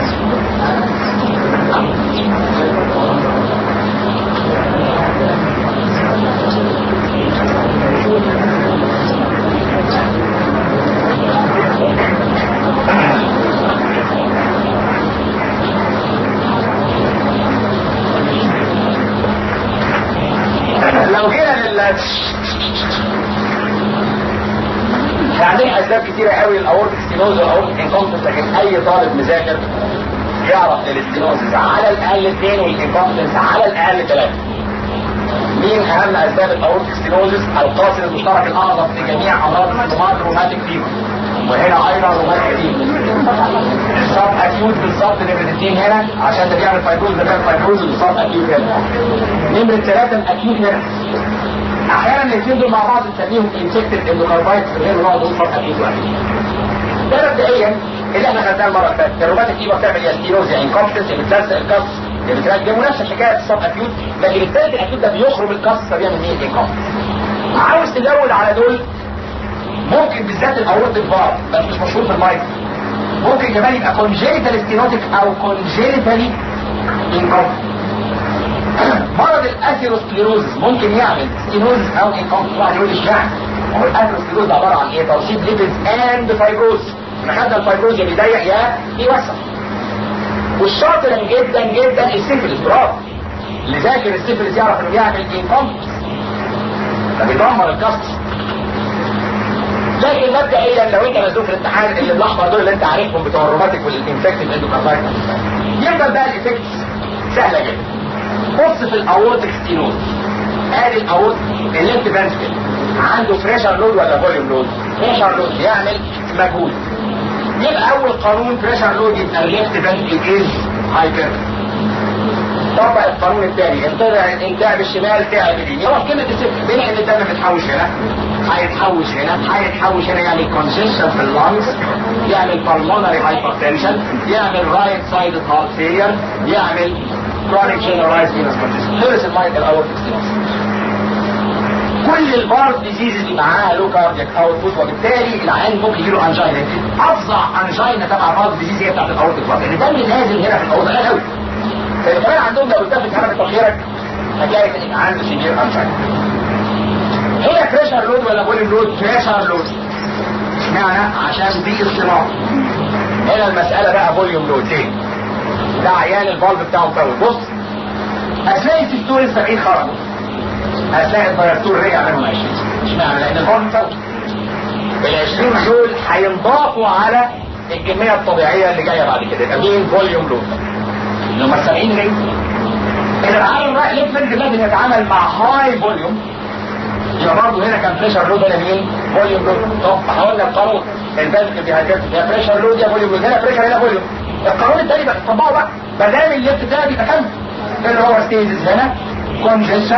لو جينا يعني اسباب كتيره قوي للاورتيك ستينوز والاورتيك انكومبتنس، لكن اي طالب مذاكر يعرف الاستينوزز على الاقل 2 والانكومبتنس على الاقل 3. مين اهم اسباب الاورتيك ستينوزز؟ القاصر المشترك الاعظم في جميع امراض الرومات روماتيك فيبر، وهنا ايضا روماتيك فيبر. الصاب اكيوت بالظبط نمرة 2 هنا عشان ده بيعمل فايبروز، ده بيعمل فايبروز بالظبط اكيوت هنا. نمرة 3 الاكيوت هنا. احيانا الاثنين دول مع بعض نسميهم انفكتد اندوكاردايتس، غير بعض دول فرق اكيوت واحد. ده مبدئيا اللي احنا خدناه المره اللي فاتت. الروماتيك فيبر بتعمل يا ستينوز يا انكومبتنس، اللي بتلزق الكاس اللي بترجم، ونفس الحكايه الصاب اكيوت. لكن الثالث الاكيوت ده بيخرم الكاس فبيعمل ايه؟ انكومبتنس. عاوز تزود على دول ممكن بالذات الاورتيك فار، بس مش مشهور في المايك. ممكن كمان يبقى كونجينيتال ستينوتيك او كونجينيتالي انكومبتنس. مرض الاثيروسكليروزس ممكن يعمل ستينوزس او انكومبتنس. واحد يقول لي اشمعنى؟ هو الاثيروسكليروز عباره عن ايه؟ ترسيب ليبيدز اند فايبروز. احنا خدنا الفايبروز يا بيضيق يا بيوسع. والشاطر جدا جدا السيفلس، برافو. اللي ذاكر السيفلس يعرف انه بيعمل انكومبتنس، ده بيدمر الكاستس. لكن مبدئيا لو انت مزنوق في الامتحان اللي الاحمر دول اللي انت عارفهم بتوع الروماتيك والانفكتيف اندوكاردايتس، يفضل بقى الايفكتس سهله جدا. بص في الاورتيك ستينوز، ادي الاورتيك الليفت فنتريكل عنده بريشر لود ولا فوليوم لود؟ بريشر لود يعمل مجهود. يبقى اول قانون بريشر لود يبقى الليفت فنتريكل از هايبر. طبق القانون الثاني، انتعب الشمال تعب اليمين. يقف كلمه الصفر بين ان الدم بيتحوش هنا هيتحوش هنا يعمل كونجيشن في اللانجز، يعمل بالمونري هايبرتنشن، يعمل رايت سايد هارت فيلير، يعمل chronic generalized venous congestion. خلص المايك الاورتيك ستينوز. كل البارت ديزيزز اللي معاها لو كاردياك اوتبوت، وبالتالي العيان ممكن يجيله انجينا. افظع انجينا تبع بارت ديزيز هي بتاعت الاورتيك بارت، لان الدم نازل هنا في الاورتيك قوي قوي. فكمان عندهم لو التفت هنا بتاخيرك هتلاقي عنده سيفير انجينا. هنا بريشر لود ولا فوليوم لود؟ بريشر لود. اشمعنى؟ عشان دي اصطناع. هنا المساله بقى فوليوم لود. ليه؟ ده عيان الفالف بتاعه مفوت. بص، هتلاقي السيستول 70 خرج، هتلاقي الدايرتور رجع منهم 20. اشمعنى؟ لان الفالف مفوت. ال20 دول هينضافوا على الكميه الطبيعيه اللي جايه بعد كده، يبقى مين؟ فوليوم لود. لما 70 رجع، اذا العالم رايح ليفل لازم يتعامل مع هاي فوليوم، يبقى برضه هنا كان بريشر لود. هنا مين؟ فوليوم لود. طب هقول لك قانون الفالف بيهاجم يا بريشر لود يا فوليوم لود. هنا بريشر هنا فوليوم. القانون الثاني بقى طبقه بقى، ما دام الليفت ده بيبقى كام؟ اللي هو ستيجز هنا كونجيشن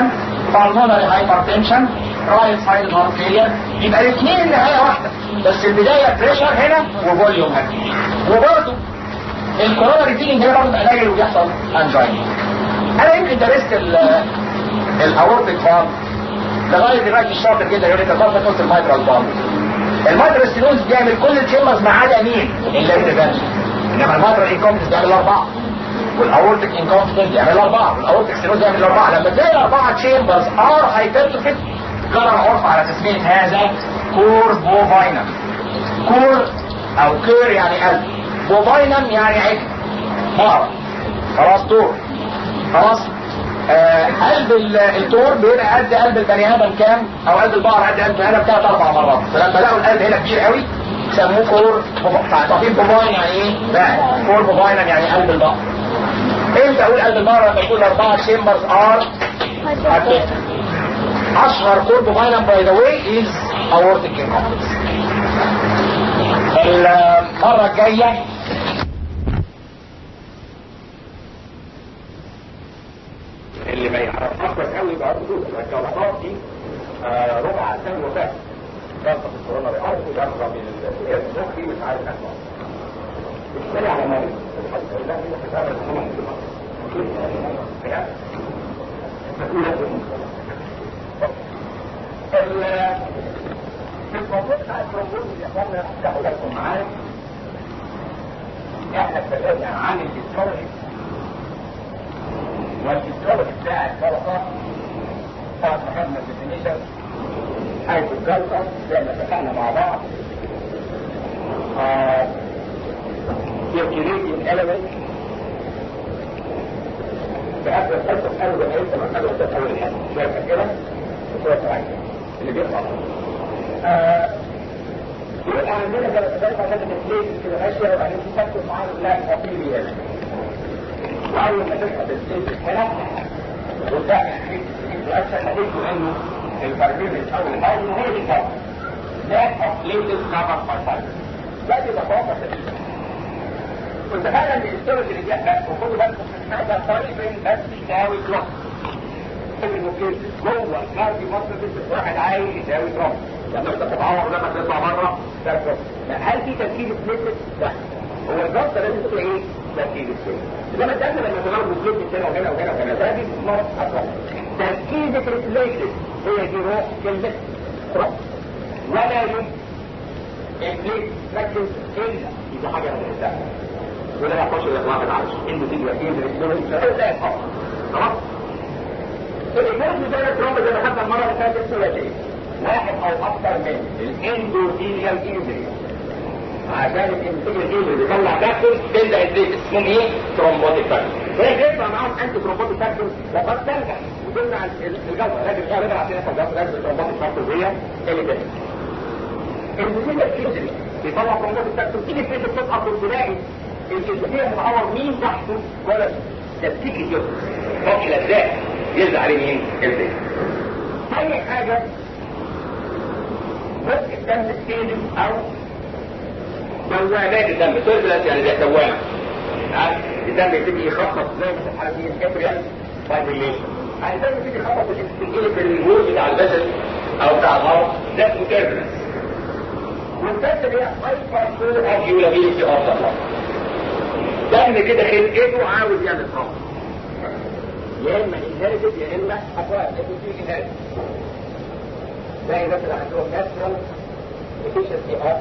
pulmonary hypertension رايت سايد هارت فيلير، يبقى الاثنين النهايه واحده، بس البدايه بريشر هنا وفوليوم هنا. وبرده الكوروناري فيلينج هنا برضه قليل وبيحصل انجينا. انا يمكن درست الاورتيك فالف لغايه دلوقتي الشاطر جدا يقول لك الفالف قلت المايترال فالف. المايترال ستينوز بيعمل كل التشامبرز ما عدا مين؟ الليفت، انما المايترال انكومبتنس بيعمل 4، والاورتيك انكومبتنس بيعمل 4، والاورتيك ستينوز بيعمل 4. لما تلاقي 4 تشامبرز ار هايبرتروفيت جرى عرف على تسميه هذا كور بوفاينم. كور او كير يعني قلب، بوفاينم يعني عجل بقرة، خلاص تور، خلاص. قلب التور بيبقى قد قلب البني ادم كام، او قلب البقر قد قلب البني ادم 3-4 مرات. فلما لقوا القلب هنا كبير قوي سموه كور. تعرفين بوفاين يعني ايه؟ لا، كور بوفاينم يعني قلب البقر. امتى اقول قلب البقر؟ لما يكون 4 تشامبرز ار هايبرتروفيت. اشهر كور بوفاينم باي ذا واي از اورتيك انكومبتنس. المره الجايه اللي ما يعرفش اكتر قوي يبقى عنده الجلطات دي ربع سنه وفاه جلطه في الكورونا بيعرف جلطه من المخ دي مش عارف اسمها. بالتالي على مريض الحمد لله هي بتعمل الموضوع بتاع الترومبوز يا اخوانا تاخد بالكم معايا. احنا اتكلمنا عن الهيستولوجي والهيستولوجي بتاع الجلطه بعد ما خدنا الديفينيشن حيث الجلطه زي ما اتفقنا مع بعض circulating element بأكثر الحصة في أول الحصة من أول الحصة أول الحصة شوية كده وشوية رعية اللي بيطلع يبقى عندنا جلطة عشان تسليك كده ماشية وبعدين تفكر معاه لا أطيري هنا وأول ما تبقى تسليك هنا وتعمل حديث وأكثر حديث إنه البرميل أو الحاجة هي دي كده that of latest cover by cycle ده دي بطاقة تسليك. وتخيل ان الستورج اللي جاء وخدوا بالكم من حاجه طالبين بس يساوي كلوك الممكن جوه الكاردي مصر بس واحد عايز يساوي كلوك لما انت تتعور لما تطلع بره ده كلوك. هل في تركيب سبليت؟ لا، هو الجلطه لازم تبقى ايه؟ تركيب سبليت. انما انت لما تضرب سبليت هنا وهنا وهنا وهنا ده دي اسمها اصلا تركيبه السبليت هي دي روح كلمه كلوك. ولا يمكن السبليت تركز الا اذا حاجه من الاسلام ولا يخش الاطلاق العرش انه تيجي وكيل الاسلام لا يخش. خلاص الإجابة ده الترومبة زي ما خدنا المرة اللي فاتت ثلاثية، واحد أو أكثر من الاندوثيليال إنجري عشان الاندوثيليال إنجري بيطلع فاكتورز تبدأ الزيت اسمهم إيه؟ ترومبوتيك فاكتورز. وهي بيطلع معاهم أنتي ترومبوتيك فاكتورز وقد تنجح وتمنع الجلطة، لكن هي بيطلع عشان يحصل جلطة لازم الترومبوتيك فاكتورز هي اللي تنجح. الاندوثيليال إنجري بيطلع ترومبوتيك فاكتورز تيجي في بتسقط وتلاقي الجزئية المتعور مين تحته ولا تفكيك الجزء فوق الأجزاء يلزق عليه مين؟ الزيت. أي حاجة بس الدم السيلم أو دوامات الدم تربلس يعني زي دوامة الدم يبتدي يخطط زي مثل الحالتين الكابريال فايبريليشن يعني الدم يبتدي يخطط في الجزء بتاع الجسد أو بتاع الغرب ده اسمه تربلس. والبس اللي هي هايبر فول أو يولابيلتي أوف ذا بلاد دم كده خلقته عاوز يعمل صوت يا اما انهيرتد يا اما اقوال في انهيرتد زي مثلا عندهم ناتشرال افيشنسي اوف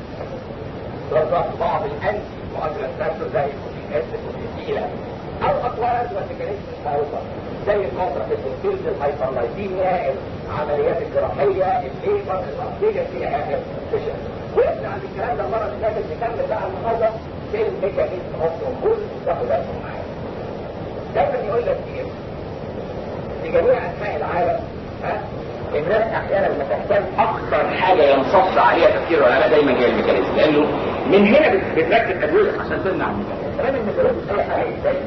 بعض الانتي مؤثرات فاكتور زي الكوتيكيلا او اقوال والميكانيزم المعروفه زي الكونترا فيتوسيلز الهايبرلايبيميا العمليات الجراحيه الليبر الارتيجا فيها اخر فيشن. وقفنا عند الكلام ده المره اللي فاتت نكمل بقى النهارده في الميكانيزم اوف ترومبوز تاخد بالكم معايا. دايما يقول لك ايه؟ في جميع انحاء العالم الناس احيانا لما تحتاج اكثر حاجه ينصف عليها تفكير العلماء دايما هي الميكانيزم، لانه من هنا بتركب ادويه عشان تمنع الميكانيزم. كلام الميكانيزم اي حاجه ازاي؟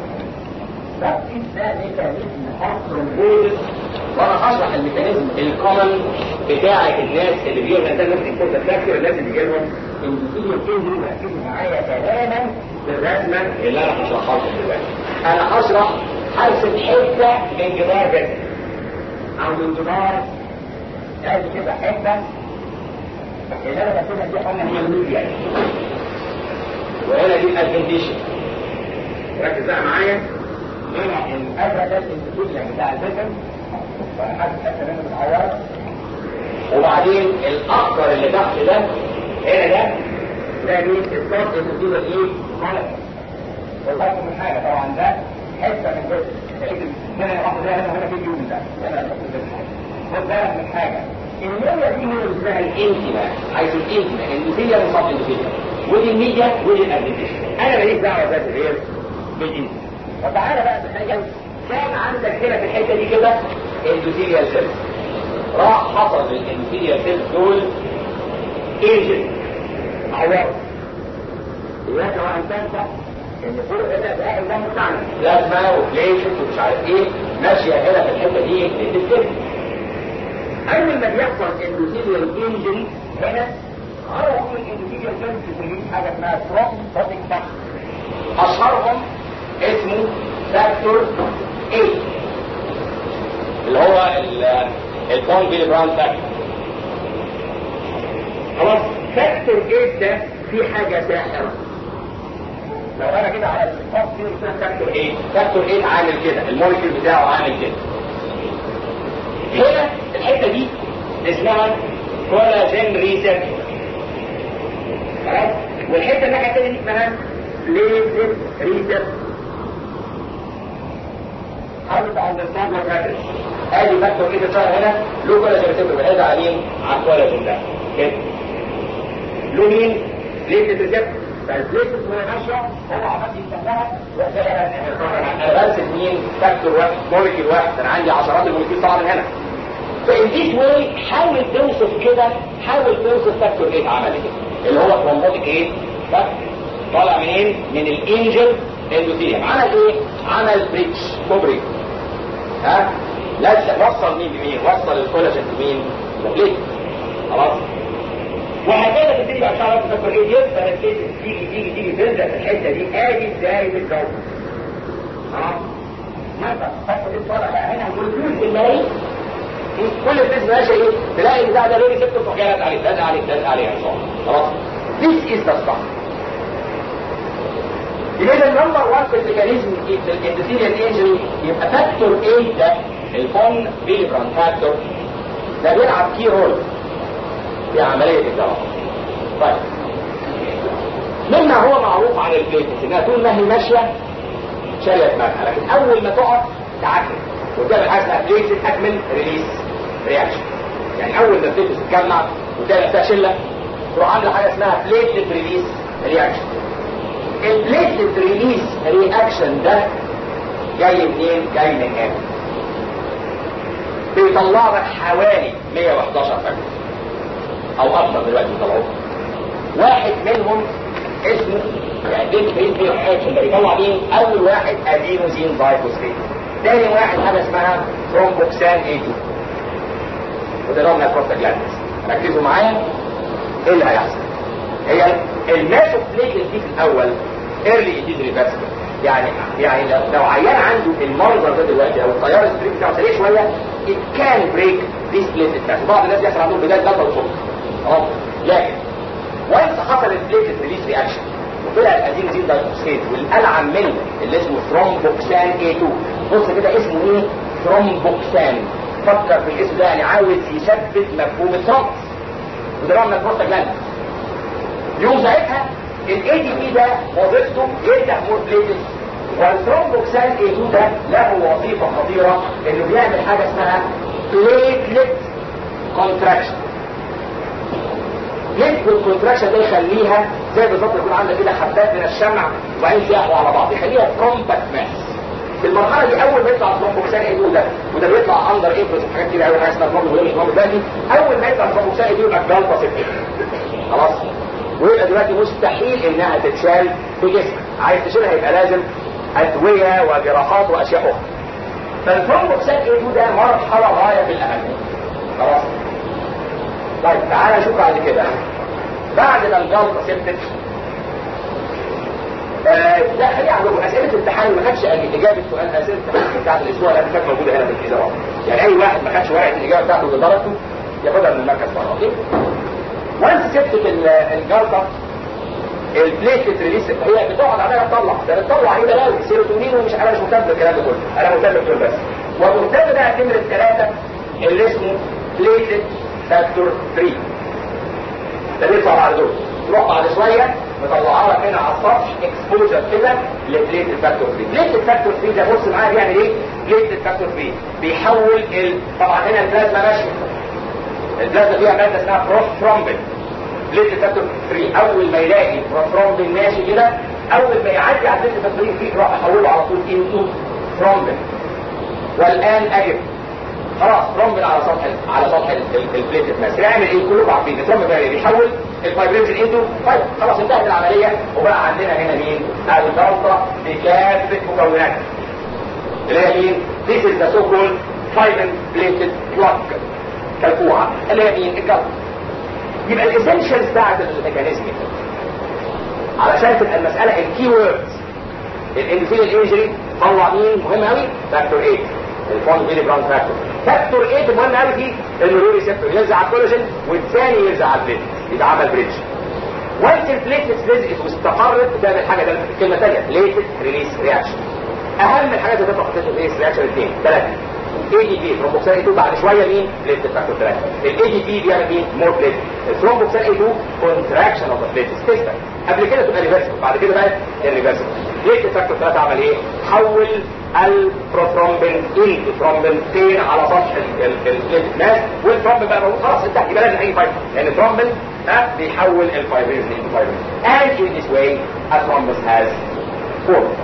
ده ميكانيزم اوف ترومبوز وانا هشرح الميكانيزم الكومن بتاع الناس اللي بيقولوا ان ده لازم يكون تفكير لازم يجي لهم اندوثيليال انجري. ركزوا معايا تماما بالرسمه اللي انا هشرحها لكم دلوقتي. انا هشرح هرسم حته من جدار بس او من جدار ادي كده حته اللي انا بكتبها دي قلنا هي الميديا، وهنا دي الادفنتيشن. ركز بقى معايا، هنا الازرق ده الانتيجيا بتاع الفيجن، وانا حاسس الحته منه متعوره، وبعدين الاخضر اللي تحت ده هنا ده مين؟ الصوت الانتيجيا ايه؟ مالك. والله من حاجه طبعا ده حته من جزء هنا واحده ده هنا في اليوم ده هنا خد بالك من حاجه، الميديا دي هي اللي اسمها الانتيما، عايز الانتيما الاندوثيليا وصف الاندوثيليا، ودي الميديا ودي الادفنتيشن. انا ماليش دعوه بس غير بالانتيما. وتعالى بقى تخيل كان عندك هنا في الحته دي كده اندوثيليال سيلز، راح حصل للاندوثيليال سيلز دول ايجنت عوار. يبقى لو انت ان فوق هنا ده الدم بتاعنا لازمه وبليشن ومش عارف ايه ماشيه هنا في الحته دي بتتكتب. اول ما بيحصل اندوثيليال انجري هنا عرفوا من الاندوثيليال سيلز تسميه حاجه اسمها ترومبوتيك فاكتور، اشهرهم اسمه فاكتور 8 اللي هو الفون بيلي براون فاكتور. خلاص فاكتور 8 ده في حاجه ساحره. لو انا كده على الخط دي اسمها فاكتور 8، فاكتور 8 عامل كده، المولكيول بتاعه عامل كده. هنا الحته دي اسمها كولاجين ريسبتور، خلاص، والحته الناحيه الثانيه دي اسمها بليتد ريسبتور. حاول تاندرستاند وات هابنز. ادي فاكتور كده صار هنا له كولاجين ريسبتور بعيد عليه عن الكولاجين ده كده. له مين؟ بليتد ريسبتور. فالبليتد وهي ماشيه هو عمال يستناها انا برسم مين؟ فاكتور واحد، مولكيول واحد، انا عندي عشرات المولكيول طالعه من هنا. فإن ديس واي حاول توصف كده، حاول توصف فاكتور 8 عمل ايه؟ اللي هو ترومبوتيك ايه؟ فاكتور طالع منين؟ من الانجل اندوثيليوم. عمل ايه؟ عمل بريتش كوبري. ها؟ لازم وصل مين بمين؟ وصل الكولاجين بمين؟ لبليت. خلاص؟ وهكذا تبتدي بقى تعرف فاكتور 8 يفضل الكيس تيجي تلزق في الحته دي ادي ازاي بالظبط. خلاص؟ مثلا فاكتور 8 طالع بقى هنا والفلوس المالي كل الفيز ماشي ايه؟ تلاقي البتاع ده ليه سبته تروح جاي لازق عليه ان شاء الله. خلاص؟ This is the stuff. يبقى النمبر 1 في الميكانيزم الاندوثيليال انجري يبقى فاكتور 8 ده الفون بيلي براون فاكتور ده بيلعب كي رول في عمليه الجراحه. طيب مما هو معروف عن البليتس انها طول ما هي ماشيه شاليه دماغها، لكن اول ما تقف تعكس وتعمل حاجه اسمها بليتس اكمل ريليس رياكشن. يعني اول ما البليتس تتجمع وتلاقي نفسها شله تروح عامله حاجه اسمها بليتس ريليس رياكشن. البليتس ريليس رياكشن ده جاي منين؟ جاي من هنا. بيطلع لك حوالي 111 فاكتور او اكثر دلوقتي بيطلعوه. واحد منهم اسمه يعني بيت رياكشن ده بيطلع مين؟ اول واحد ادينوزين دايفوسفيت، تاني واحد حاجه اسمها ثرومبوكسان A2 وده نوع من البروستاجلاندز. ركزوا معايا ايه اللي هيحصل. هي الماسوبليتس دي في الاول ايرلي اديز ريفرسبل، يعني لو عيان عنده المنظر ده دلوقتي او التيار الستريك بتاعه سريع شويه it can break this platelet pattern. بعض الناس بيحصل عندهم بدايه جلطه وصوت اهو، لكن وانس حصل البليتس ريليس رياكشن وطلع الادينوزين دايفوسفيت والالعن منه اللي اسمه ثرومبوكسان A2. بص كده اسمه ايه؟ ثرومبوكسان. فكر في الاسم ده، يعني عاوز يثبت مفهوم الثرومبس وده نوع من البروستاجلاندز. يوم ساعتها الاي دي بي ده وظيفته يفتح مور بليتس، والثرومبوكسان A2 ده له وظيفه خطيره انه بيعمل حاجه اسمها بليتلت كونتراكشن. بليتلت كونتراكشن ده يخليها زي بالظبط يكون عندك كده حبات من الشمع وبعدين يقعوا على بعض، يخليها كومباكت ماس. في المرحله دي اول ما يطلع الثرومبوكسان A2 ده وده بيطلع اندر افرز حاجات كده قوي، حاجه اسمها ثرومبوكسان اول ما يطلع الثرومبوكسان A2 يبقى جلطه سكتة. خلاص؟ ويبقى دلوقتي مستحيل انها تتشال في جسمك، عايز تشيلها يبقى لازم ادويه وجراحات واشياء اخرى. فالثرومبوكسان A2 ده مرحله غايه في الاهميه. خلاص؟ طيب تعالى نشوف بعد كده. بعد ما الجلطه سبتت لا خليها عندكم. اسئله الامتحان ما خدش اجابه سؤال اسئله الامتحان بتاعت الاسبوع اللي كانت موجوده هنا في الجزيره. يعني اي واحد ما خدش ورقه الاجابه بتاعته بدرجته ياخدها من المركز بره. اوكي. وانس سبت الجلطه البليتلت ريليس هي بتقعد عليها تطلع، ده بتطلع ايه بلاوي سيروتونين ومش انا مش مهتم بالكلام ده كله، انا مهتم بدول بس. ومهتم بقى نمره 3 اللي اسمه بليتلت فاكتور 3. ده بيطلع بعد دول تروح بعد شويه مطلعها لك هنا على السطح اكسبوجر كده لبليتلت فاكتور 3. بليتلت فاكتور 3 ده بص معايا بيعمل ايه؟ بليتلت فاكتور 3 بيحول طبعا هنا البلازما ماشيه، البلازما فيها ماده اسمها بروثرومبين. بليتلت فاكتور 3 اول ما يلاقي بروثرومبين ماشي كده، اول ما يعدي على البليتلت فاكتور 3 يروح يحوله على طول انتو ثرومبين. والان اجب خلاص ثرومبين على سطح البليتلت ماس يعمل ايه؟ كلكم عارفين الثرومبين بيحول الفايبرينز انتو فايبر. خلاص انتهت العمليه وبقى عندنا هنا مين؟ الجلطه بكافه مكوناتها اللي هي مين؟ This is the so-called fibrin plated plug كالكوعه اللي هي مين؟ الجلطه. يبقى الاسنشالز بتاعت الميكانيزم علشان تبقى المساله الكي ووردز الاندوثيليال انجري طلع مين؟ مهم قوي فاكتور 8 الفون فيلي براون فاكتور. فاكتور 8 مهم قوي فيه انه له ريسبتور يلزق على الكولاجين والثاني يلزق على البليتلت يبقى عمل بريدج. وانس البليتلت لزقت واستقرت بتعمل حاجه ده كلمه ثانيه بليتلت ريليس رياكشن. اهم الحاجات اللي بتطلع بليتلت ريليس رياكشن 2 3 اي دي بي ثرومبوكسان اي 2 بعد شويه مين؟ بليتلت فاكتور 3. الاي دي بي بيعمل مين؟ مور بليتلت. الثرومبوكسان اي 2 كونتراكشن اوف ذا بليتلت تيستر قبل كده تبقى ريفرسبل بعد كده بقى الريفرسبل. بليتلت فاكتور 3 عمل ايه؟ حول البروثرومبين انتو ثرومبين فين على سطح البليتلت ماس والثرومبين بقى موجود خلاص انت يبقى لازم اي فايبر لان الثرومبين بيحول الفايبرز انتو فايبرز. And in this way a thrombus has formed.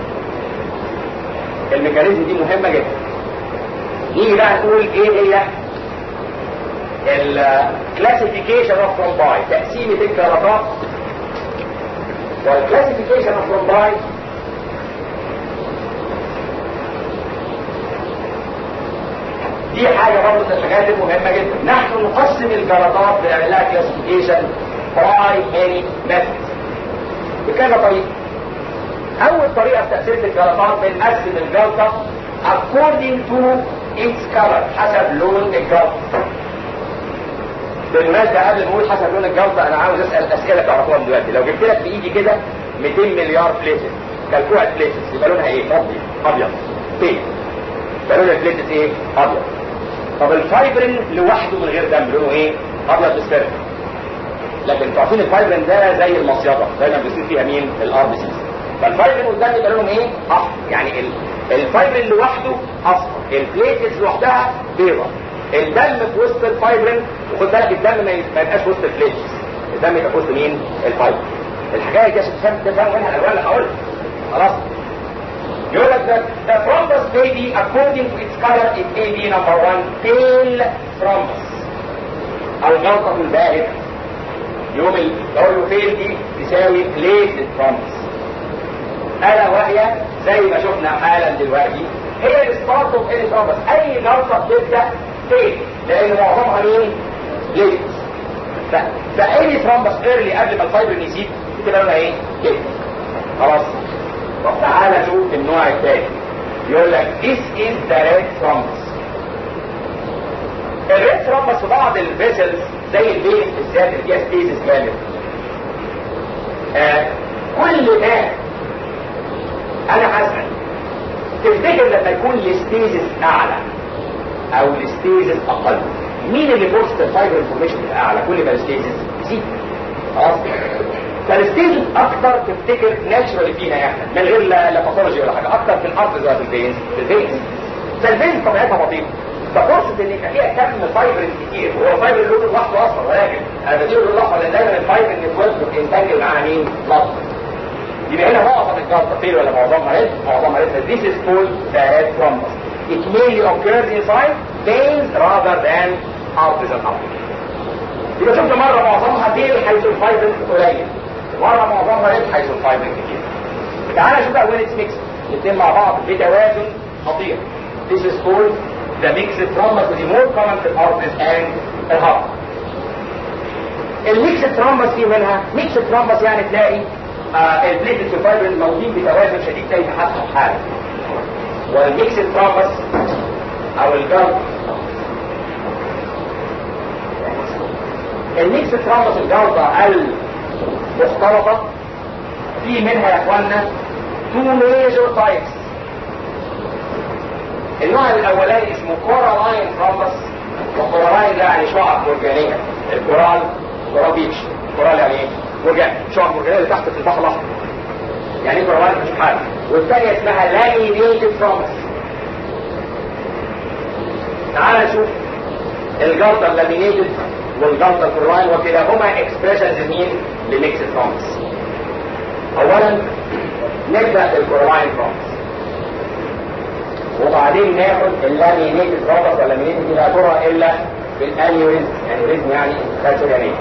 الميكانيزم دي مهمه جدا. نيجي بقى نقول ايه هي الكلاسيفيكيشن اوف ثرومباي تقسيمه الجلطات. والكلاسيفيكيشن اوف ثرومباي دي حاجه برضه من الحاجات المهمه جدا. نحن نقسم الجلطات بنعمل لها كلاسيفيكيشن باي ماني ميثودز بكذا طريقه. اول طريقه في تقسيم الجلطات بنقسم الجلطه according to its color حسب لون الجلطه. بالمناسبه قبل ما اقول حسب لون الجلطه انا عاوز اسال اسئله تعرفوها من دلوقتي. لو جبت لك بايدي كده 200 مليار بليتلت كالكوعه بليتلت يبقى لونها ايه؟ ابيض. بينك. يبقى لون البليتلت ايه؟ ابيض. طب الفايبرين لوحده من غير دم لونه ايه؟ ابيض بسفر. لكن تعرفين الفايبرين ده زي المصيده دايما بيصير فيها مين؟ الار بي سي. فالفايبرين والدم يبقى لونهم ايه؟ احمر. يعني الفايبرين لوحده اصفر، البليتلز لوحدها بيضاء. الدم في وسط الفايبرين وخد بالك الدم ما يبقاش وسط البليتلز، الدم يبقى في وسط مين؟ الفايبرين. الحكايه دي عشان تفهم منها الالوان اللي هقولها. خلاص؟ يقول لك the thrombus may be according to its color it may be number 1 pale thrombus. الجلطه الباهته. يوم اقول له pale دي تساوي plated thrombus. الا وهي زي ما شفنا حالا دلوقتي هي الستارت اوف اي ثرومبس. اي جلطه بتبدا فين؟ لان معظمها مين؟ بليتلز. فاي ثرومبس ايرلي قبل ما الفايبرين يزيد بتبقى لونها ايه؟ بليتلز. خلاص؟ طب تعالى شوف النوع الثاني. يقول لك this is the red thrombus. الريد ثرومبس في بعض الفيسلز زي الفيس بالذات اللي فيها ستيزس جامد. كل ده انا هسأل تفتكر لما يكون الاستيزس اعلى او الاستيزس اقل مين اللي فرصة الفايبر انفورميشن تبقى اعلى؟ كل ما الاستيزس يزيد. خلاص؟ فالاستيزس اكتر تفتكر ناتشرالي فينا احنا من غير لا باثولوجي ولا حاجه، اكتر في الارض زي في الفينز. فالفينز طبيعتها بطيئه ففرصه ان يبقى فيها كم فايبر كتير وهو فايبر اللون لوحده اصلا، ولكن انا بديله اللون الاحمر لان دايما الفايبر نتورك بينتقل معاها مين؟ لحظه. يبقى هنا معظم الجلطه فين ولا معظمها ريد؟ معظمها ريد. This is called the red thrombus. It mainly occurs inside veins rather than arteries and arteries. يبقى شفنا مره معظمها بيل حيث الفايبر قليل، مره معظمها ريد حيث الفايبر كتير. تعالى نشوف بقى وين اتس ميكس الاثنين مع بعض بتوازن خطير. This is called the mixed thrombus which is more common في الارteries and الهارت. الميكس ثرومبس في منها ميكس ثرومبس يعني تلاقي البليتلتس والفايبرز موجودين بتوازن شديد زي تحسن حاله. والميكسد ترامبس او الجلطه، الميكسد ترامبس الجلطه المختلطه في منها يا اخوانا تو ميجور تايبس. النوع الاولاني اسمه كورالاين ترامبس، وكورالاين ده يعني شعب مرجانيه. الكورال كورال بيتش، كورال يعني ايه؟ مرجان، شعب مرجانيه اللي تحت في البحر الاحمر. يعني ايه كورالاين مش حاجه. والثانيه اسمها لامينيتد ترامبس. تعال نشوف الجلطه اللامينيتد والجلطه الكورالاين وكلاهما اكسبريشنز مين لميكس ترامبس. اولا نبدا بالكورالاين ترامبس وبعدين ناخد اللامينيتد ترامبس. واللامينيتد دي لا ترى الا بالانيوريزم، انيوريزم يعني كالسيوريانيه.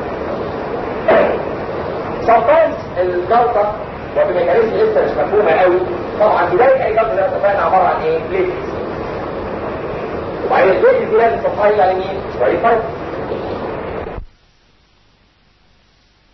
sometimes الجلطه وبميكانيزم لسه مش مفهومه قوي. طبعا بدايه اي جلطه زي ما اتفقنا عباره عن ايه؟ بليتس. وبعدين البليتس دي لازم تتحول على مين؟ شويه فايبر.